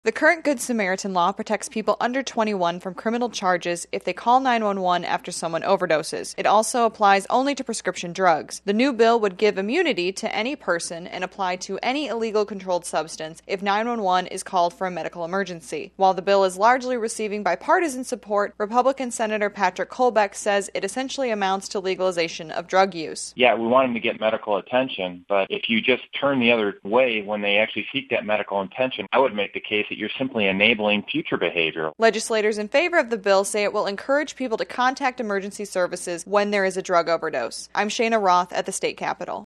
The current Good Samaritan law protects people under 21 from criminal charges if they call 911 after someone overdoses. It also applies only to prescription drugs. The new bill would give immunity to any person and apply to any illegal controlled substance if 911 is called for a medical emergency. While the bill is largely receiving bipartisan support, Republican Senator Patrick Colbeck says it essentially amounts to legalization of drug use. Yeah, we want them to get medical attention, but if you just turn the other way when they actually seek that medical attention, I would make the case that you're simply enabling future behavior. Legislators in favor of the bill say it will encourage people to contact emergency services when there is a drug overdose. I'm Shayna Roth at the state capitol.